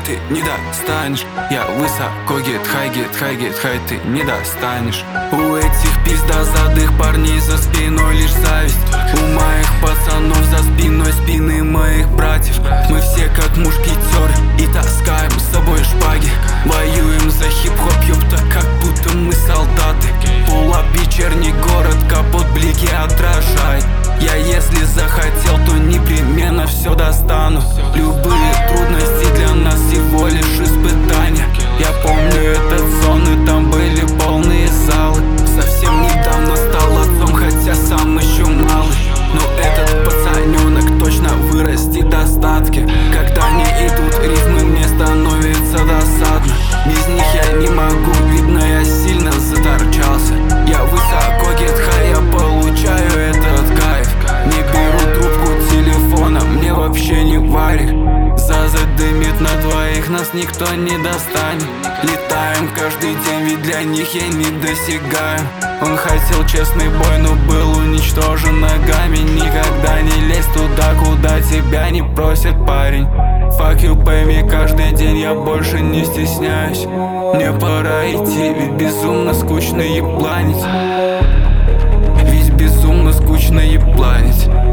ты не достанешь. Я высоко, get high, ты не достанешь. У этих пиздозадых парней за спиной лишь зависть. У моих пацанов за спиной спины моих братьев. Мы все как мушкетеры и таскаем с собой шпаги. Воюем за хип-хоп, ёпта, как будто мы солдаты. Пулап, вечерний город, капот, блики отражает. Я если захотел, то непременно все достану. Любые трудности для нас всего лишь испытания. Я помню этот сон, и там были полные залы. Совсем недавно стал отцом, хотя сам еще малый. Но этот пацаненок точно вырастет достатки. Когда они идут рифмы, мне становится досадно. Без них я не могу, видно, я сильно заторчался. Я высоко, get high, я получаю этот кайф. Не беру трубку телефона, мне вообще не варик. Заза дымит на двоих, нас никто не достанет. Летаем каждый день, ведь для них я не досягаю. Он хотел честный бой, но был уничтожен ногами. Никогда не лезь туда, куда тебя не просит парень. Fuck you, пойми, каждый день я больше не стесняюсь. Мне пора идти, ведь безумно скучно ебланить. Ведь безумно скучно ебланить.